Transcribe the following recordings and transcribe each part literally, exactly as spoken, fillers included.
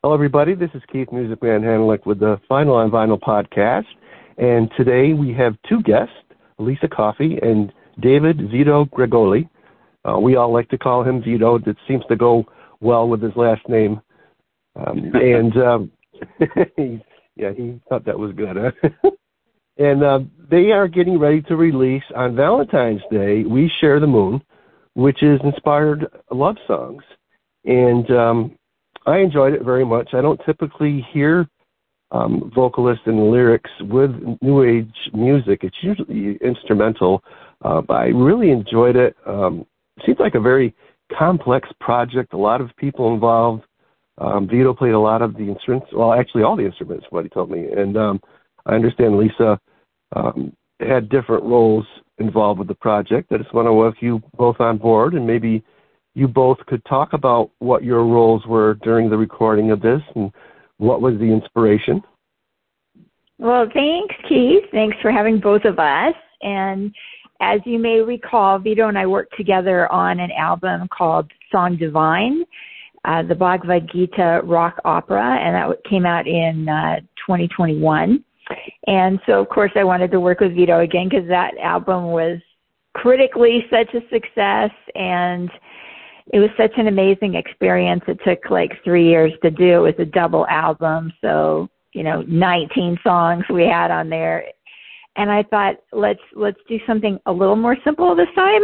Hello, everybody. This is Keith Music Man Hanlick with the Final on Vinyl podcast. And today we have two guests, Lisa Coffey and David Vito Gregoli. Uh, we all like to call him Vito. That seems to go well with his last name. Um, and, um, he, yeah, he thought that was good. Huh? and uh, they are getting ready to release on Valentine's Day, We Share the Moon, which is inspired love songs. And um, I enjoyed it very much. I don't typically hear um, vocalists and lyrics with New Age music. It's usually instrumental, uh, but I really enjoyed it. Um, it seems like a very complex project, a lot of people involved. Um, Vito played a lot of the instruments, well, actually all the instruments, what he told me. And um, I understand Lisa um, had different roles involved with the project. I just want to welcome you both on board, and maybe you both could talk about what your roles were during the recording of this and what was the inspiration. Well, thanks, Keith. Thanks for having both of us. And as you may recall, Vito and I worked together on an album called Song Divine, uh, the Bhagavad Gita rock opera, and that came out in uh, twenty twenty-one. And so, of course, I wanted to work with Vito again because that album was critically such a success, and it was such an amazing experience. It took like three years to do. It was a double album, so, you know, nineteen songs we had on there. And I thought, let's let's do something a little more simple this time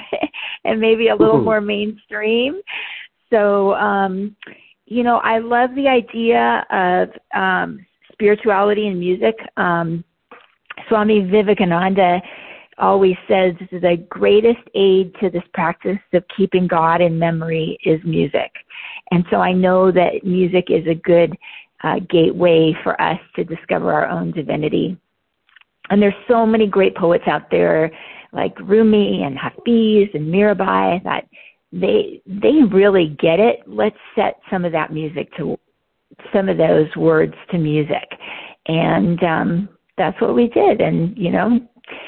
and maybe a little more mainstream. So, um, you know, I love the idea of um, spirituality and music. Um, Swami Vivekananda always says the greatest aid to this practice of keeping God in memory is music. And so I know that music is a good uh, gateway for us to discover our own divinity. And there's so many great poets out there like Rumi and Hafiz and Mirabai that they they really get it. Let's set some of that music to some of those words to music. And um, that's what we did. And, you know,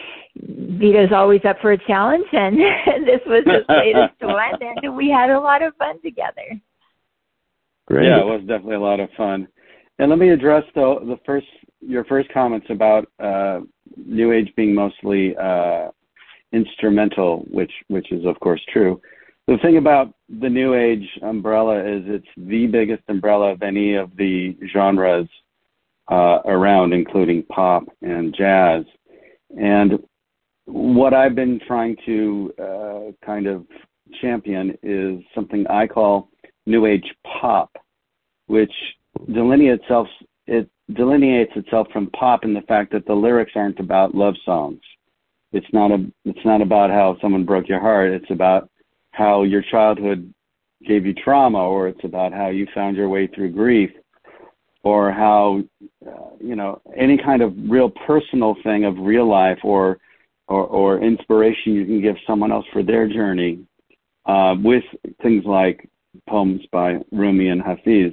Vito's always up for a challenge, and this was his latest one, and we had a lot of fun together. Great. Yeah, it was definitely a lot of fun. And let me address the the first your first comments about uh, New Age being mostly uh, instrumental, which which is of course true. The thing about the New Age umbrella is it's the biggest umbrella of any of the genres uh, around, including pop and jazz. And what I've been trying to uh, kind of champion is something I call New Age pop, which delineates itself, it delineates itself from pop in the fact that the lyrics aren't about love songs. It's not a, it's not about how someone broke your heart. It's about how your childhood gave you trauma, or it's about how you found your way through grief, or how, uh, you know, any kind of real personal thing of real life, or Or, or inspiration you can give someone else for their journey, uh, with things like poems by Rumi and Hafiz.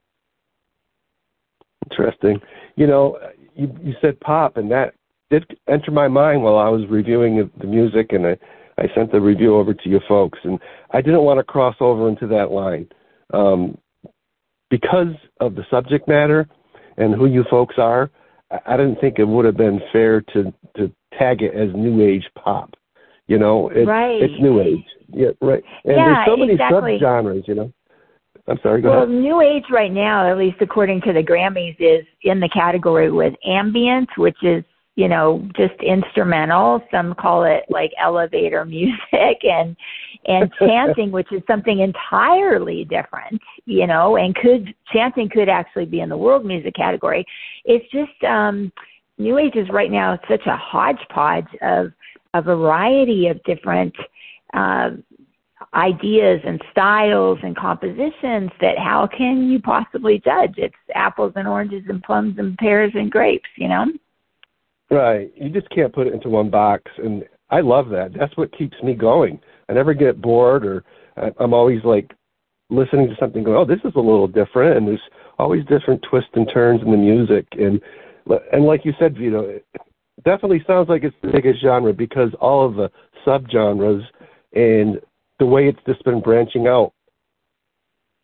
Interesting. You know, you, you said pop, and that did enter my mind while I was reviewing the music, and I, I sent the review over to you folks, and I didn't want to cross over into that line. Um, because of the subject matter and who you folks are, I didn't think it would have been fair to, to tag it as New Age pop. You know, it, right. It's New Age. Yeah, right. And yeah, there's so many exactly. subgenres, you know. I'm sorry, go well, ahead. Well, New Age right now, at least according to the Grammys, is in the category with ambient, which is, you know, just instrumental. Some call it like elevator music, and and chanting, which is something entirely different, you know, and could chanting could actually be in the world music category. It's just um, New Age is right now such a hodgepodge of a variety of different uh, ideas and styles and compositions that how can you possibly judge? It's apples and oranges and plums and pears and grapes, you know? Right. You just can't put it into one box, and I love that. That's what keeps me going. I never get bored, or I'm always like listening to something going, oh, this is a little different, and there's always different twists and turns in the music. And and like you said, Vito, it definitely sounds like it's the biggest genre because all of the subgenres and the way it's just been branching out.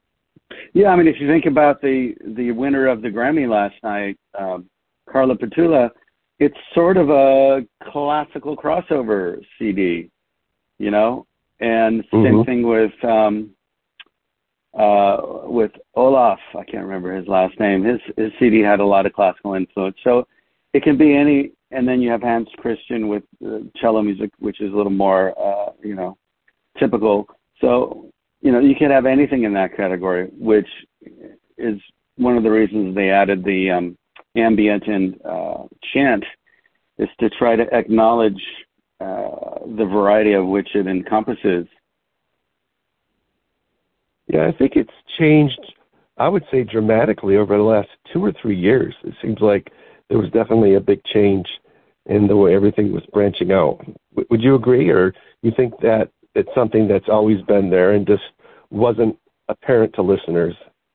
Yeah, I mean, if you think about the the winner of the Grammy last night, um, Carla Petula, it's sort of a classical crossover C D, you know, and same mm-hmm. thing with um, uh, with Olaf. I can't remember his last name. His his C D had a lot of classical influence, so it can be any. And then you have Hans Christian with uh, cello music, which is a little more, uh, you know, typical. So, you know, you can have anything in that category, which is one of the reasons they added the um, ambient and uh, chant, is to try to acknowledge uh, the variety of which it encompasses. Yeah, I think it's changed, I would say, dramatically over the last two or three years. It seems like there was definitely a big change in the way everything was branching out. W- would you agree, or you think that it's something that's always been there and just wasn't apparent to listeners?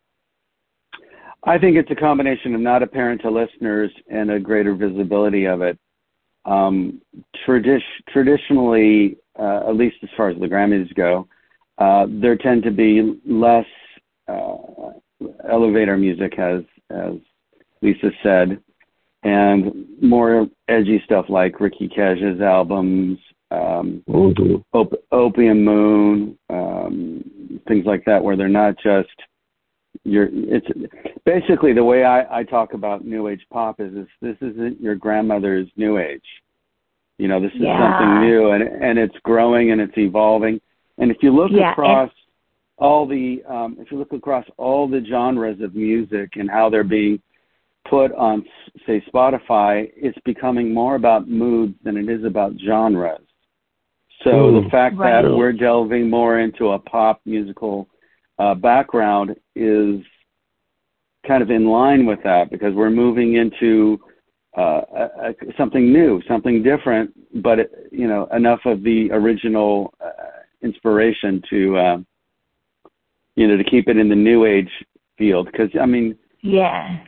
I think it's a combination of not apparent to listeners and a greater visibility of it. Um, tradi- traditionally, uh, at least as far as the Grammys go, uh, there tend to be less uh, elevator music, as as Lisa said, and more edgy stuff like Ricky Cash's albums, um, mm-hmm. Op- Opium Moon, um, things like that, where they're not just your. It's basically the way I, I talk about New Age pop is, is this isn't your grandmother's New Age. You know, this is yeah. something new, and and it's growing and it's evolving. And if you look yeah, across and- all the, um, if you look across all the genres of music and how they're being put on, say, Spotify, it's becoming more about moods than it is about genres. So Ooh, the fact right. that we're delving more into a pop musical uh, background is kind of in line with that, because we're moving into uh, a, a, something new, something different, but it, you know, enough of the original uh, inspiration to, uh, you know, to keep it in the New Age field. Because I mean, yeah.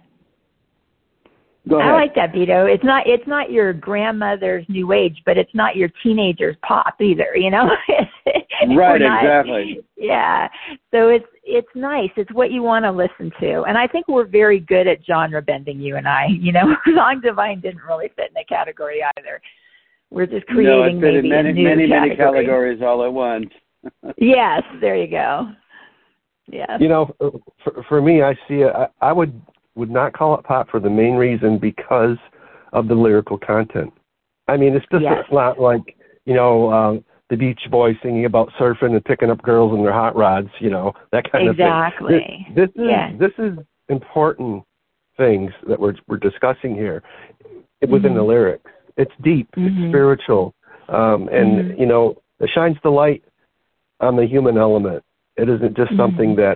Go ahead. I like that, Vito. It's not it's not your grandmother's New Age, but it's not your teenager's pop either, you know? Right, not, exactly. Yeah. So it's it's nice. It's what you want to listen to. And I think we're very good at genre bending, you and I. You know, Song Divine didn't really fit in the category either. We're just creating no, it maybe many, a new many, category. many categories all at once. Yes, there you go. Yeah. You know, for, for me, I see it, I, I would would not call it pop for the main reason because of the lyrical content. I mean, it's just yes. not like, you know, um, the Beach Boys singing about surfing and picking up girls in their hot rods, you know, that kind exactly. of thing. This, this is yeah. this is important things that we're we're discussing here within mm-hmm. the lyrics. It's deep, mm-hmm. it's spiritual, um, and mm-hmm. you know, it shines the light on the human element. It isn't just mm-hmm. something that's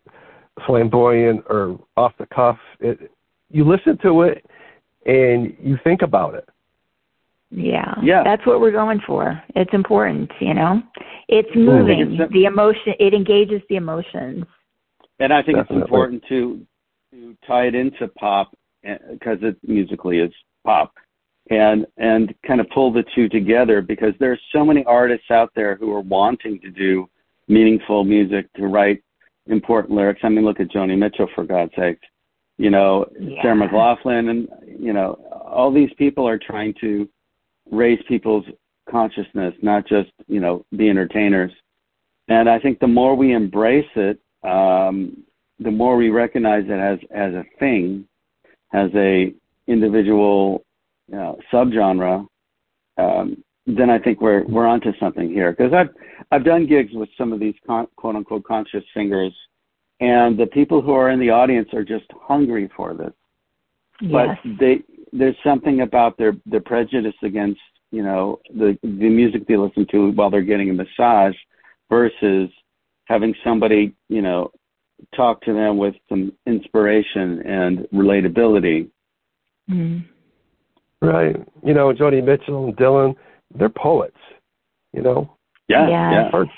flamboyant or off the cuff. It, you listen to it and you think about it. Yeah, yeah, that's what we're going for. It's important, you know. It's moving. It's, the emotion, it engages the emotions. And I think Definitely. It's important to to tie it into pop, because it musically is pop, and and kind of pull the two together, because there's so many artists out there who are wanting to do meaningful music, to write important lyrics. I mean, look at Joni Mitchell, for God's sake. You know, yeah. Sarah McLachlan, and, you know, all these people are trying to raise people's consciousness, not just, you know, be entertainers. And I think the more we embrace it, um, the more we recognize it as, as a thing, as a individual you know, subgenre, um, then I think we're we're onto something here. Because I've I've done gigs with some of these con, quote unquote conscious singers, and the people who are in the audience are just hungry for this. Yes. But they there's something about their their prejudice against you know the the music they listen to while they're getting a massage, versus having somebody you know talk to them with some inspiration and relatability. Mm. Right. You know, Joni Mitchell and Dylan, they're poets, you know? Yeah, yeah. yeah.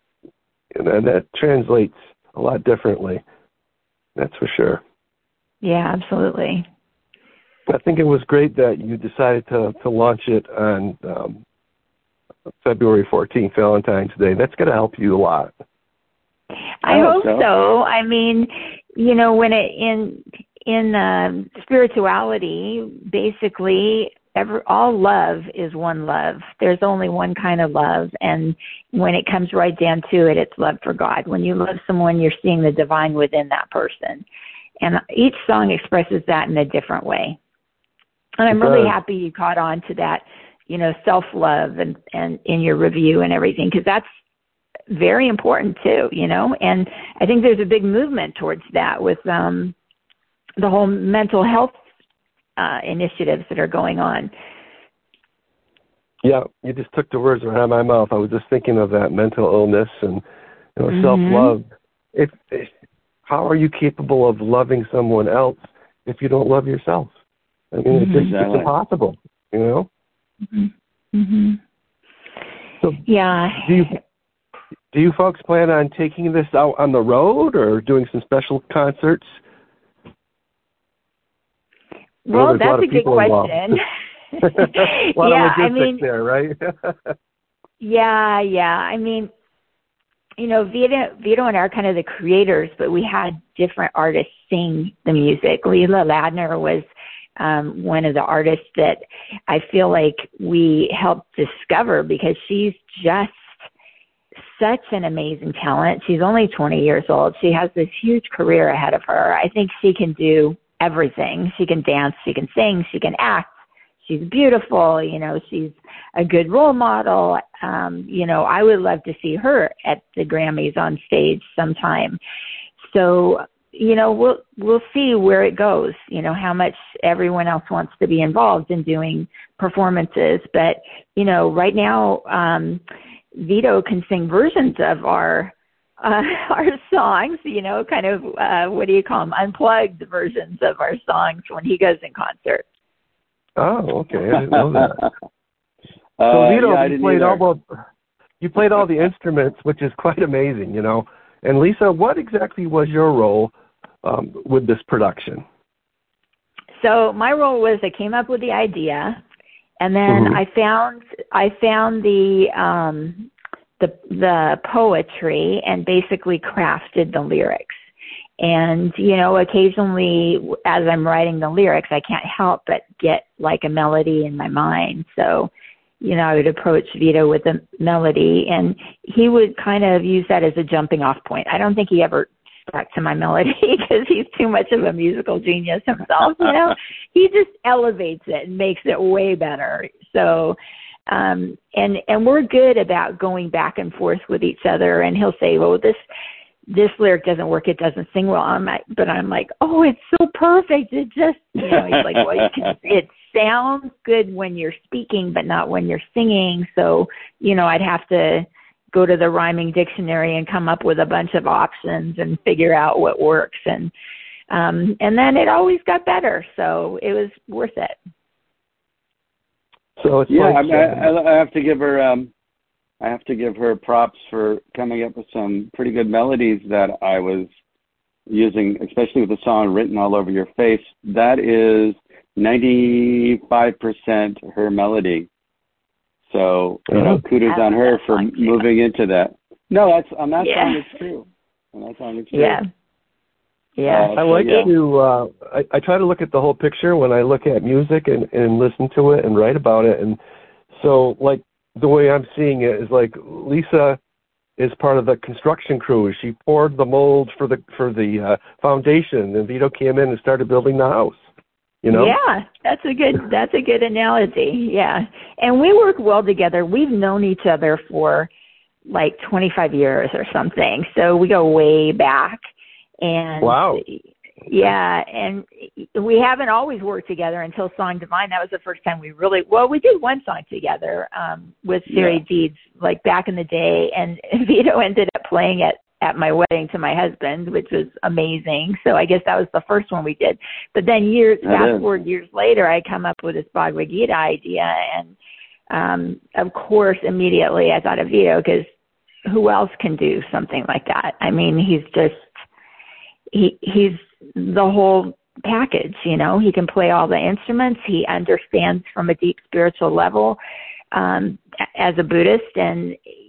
And that translates a lot differently. That's for sure. Yeah, absolutely. I think it was great that you decided to, to launch it on um, February fourteenth, Valentine's Day. That's going to help you a lot. I, I hope so. so. I mean, you know, when it in in uh, spirituality, basically, every, all love is one love. There's only one kind of love, and when it comes right down to it, it's love for God. When you love someone, you're seeing the divine within that person, and each song expresses that in a different way. And I'm really happy you caught on to that, you know, self-love and, and in your review and everything, because that's very important too, you know. And I think there's a big movement towards that with um, the whole mental health uh, initiatives that are going on. Yeah, you just took the words right out of my mouth. I was just thinking of that mental illness and, you know, mm-hmm. self-love. If, if, how are you capable of loving someone else if you don't love yourself? I mean, mm-hmm. it's, it's impossible, you know? Mm-hmm. Mm-hmm. So yeah. Do you, do you folks plan on taking this out on the road or doing some special concerts? Well, that's a good question. a lot yeah, of logistics I mean, there, right? yeah, yeah. I mean, you know, Vito, Vito and I are kind of the creators, but we had different artists sing the music. Leela Ladner was um, one of the artists that I feel like we helped discover because she's just such an amazing talent. She's only twenty years old. She has this huge career ahead of her. I think she can do everything. She can dance, she can sing, she can act. She's beautiful, you know, she's a good role model. Um, you know, I would love to see her at the Grammys on stage sometime. So, you know, we'll we'll see where it goes, you know, how much everyone else wants to be involved in doing performances. But, you know, right now, um, Vito can sing versions of our uh, our songs, you know, kind of, uh, what do you call them, unplugged versions of our songs when he goes in concert. Oh, okay. I didn't know that. uh, so Vito, yeah, you played all the you played all the instruments, which is quite amazing, you know. And Lisa, what exactly was your role um, with this production? So my role was I came up with the idea, and then mm-hmm. I found I found the um, the the poetry and basically crafted the lyrics. And, you know, occasionally as I'm writing the lyrics, I can't help but get like a melody in my mind. So, you know, I would approach Vito with a melody and he would kind of use that as a jumping off point. I don't think he ever stuck to my melody because he's too much of a musical genius himself, you know. He just elevates it and makes it way better. So, um, and, and we're good about going back and forth with each other, and he'll say, well, this, this lyric doesn't work, it doesn't sing well. I'm like, but I'm like, oh, it's so perfect. It just, you know, he's like, well, you can, it sounds good when you're speaking, but not when you're singing. So, you know, I'd have to go to the rhyming dictionary and come up with a bunch of options and figure out what works. And, um, and then it always got better. So it was worth it. So it's yeah, like, I, mean, I, I have to give her, um, I have to give her props for coming up with some pretty good melodies that I was using, especially with the song Written All Over Your Face. That is ninety-five percent her melody. So, you know, kudos on her for moving into that. No, that's on that yeah. song it's true. On that song it's true. Yeah. Yeah. Uh, I like yeah. to, uh, I, I try to look at the whole picture when I look at music and, and listen to it and write about it. And so, like, the way I'm seeing it is like Lisa is part of the construction crew. She poured the mold for the for the uh, foundation, and Vito came in and started building the house. You know? Yeah, that's a good that's a good analogy. Yeah, and we work well together. We've known each other for like twenty-five years or something, so we go way back. And wow. Yeah, and we haven't always worked together until Song Divine. That was the first time we really, well, we did one song together um, with Siri yeah. Deeds, like back in the day, and Vito ended up playing it at my wedding to my husband, which was amazing. So I guess that was the first one we did. But then years, that fast is. forward years later, I come up with this Bhagavad Gita idea, and um, of course, immediately I thought of Vito, because who else can do something like that? I mean, he's just, he he's the whole package, you know. He can play all the instruments. He understands from a deep spiritual level um, as a Buddhist, and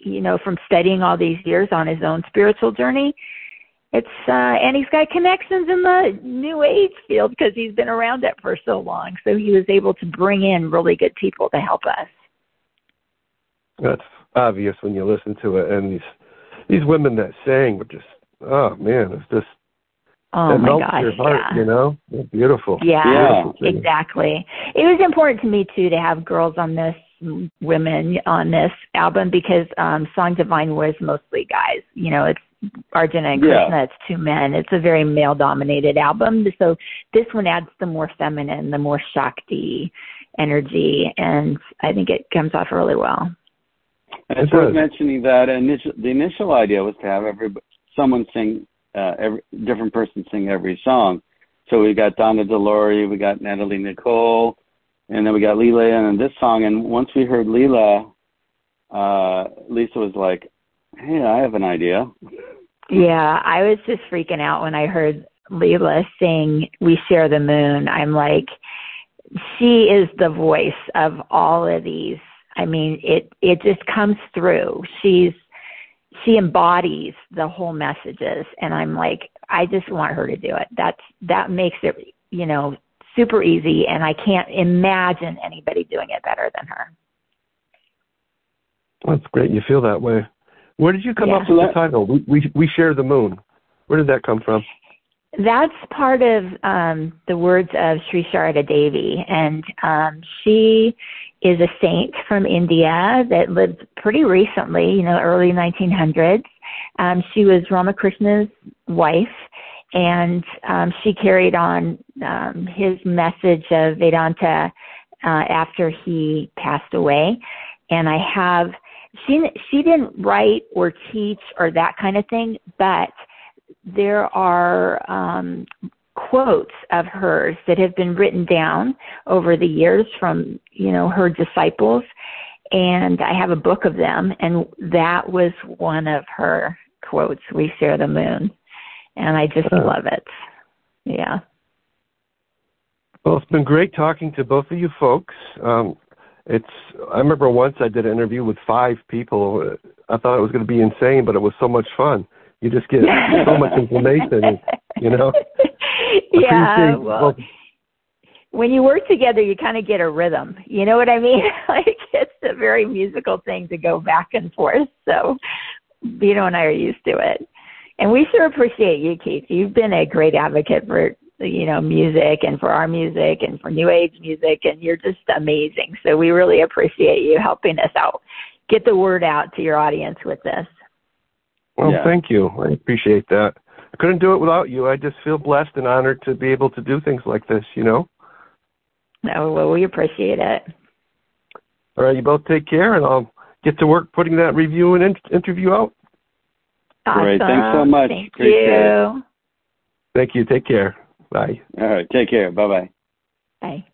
you know, from studying all these years on his own spiritual journey. It's uh, and he's got connections in the New Age field because he's been around it for so long. So he was able to bring in really good people to help us. That's obvious when you listen to it, and these these women that sang were just, oh man, it's just oh that my melts gosh, your heart, yeah. you know, it's beautiful. Yeah, beautiful exactly. It was important to me too to have girls on this, women on this album because um, Song Divine was mostly guys. You know, it's Arjuna and Krishna, yeah. It's two men. It's a very male-dominated album. So this one adds the more feminine, the more Shakti energy, and I think it comes off really well. And it's worth mentioning that initial, the initial idea was to have every someone sing, uh, every different person sing every song. So we got Donna DeLore, we got Natalie Nicole, and then we got Leela in this song. And once we heard Leela, uh, Lisa was like, hey, I have an idea. Yeah, I was just freaking out when I heard Leela sing We Share the Moon. I'm like, she is the voice of all of these. I mean, it, it just comes through. She's, she embodies the whole messages. And I'm like, I just want her to do it. That's, that makes it, you know, super easy. And I can't imagine anybody doing it better than her. That's great. You feel that way. Where did you come yeah. up with the title? We, we we share the moon. Where did that come from? That's part of um, the words of Sri Sharada Devi, and um, she is a saint from India that lived pretty recently, you know, early nineteen hundreds. Um, she was Ramakrishna's wife, and um, she carried on um, his message of Vedanta uh, after he passed away. And I have. She she didn't write or teach or that kind of thing, but there are um, quotes of hers that have been written down over the years from, you know, her disciples, and I have a book of them, and that was one of her quotes, We Share the Moon, and I just oh. love it. Yeah. Well, it's been great talking to both of you folks. Um, It's. I remember once I did an interview with five people. I thought it was going to be insane, but it was so much fun. You just get so much information, you know. Yeah. Well, when you work together, you kind of get a rhythm. You know what I mean? Like it's a very musical thing to go back and forth. So Vito and I are used to it, and we sure appreciate you, Keith. You've been a great advocate for, you know, music and for our music and for New Age music, and you're just amazing. So we really appreciate you helping us out, get the word out to your audience with this. Well, yeah. Thank you. I appreciate that. I couldn't do it without you. I just feel blessed and honored to be able to do things like this, you know? No, well, we appreciate it. All right, you both take care, and I'll get to work putting that review and in- interview out. Awesome. Great. Thanks so much. Thank appreciate you. It. Thank you. Take care. Bye. All right. Take care. Bye-bye. Bye.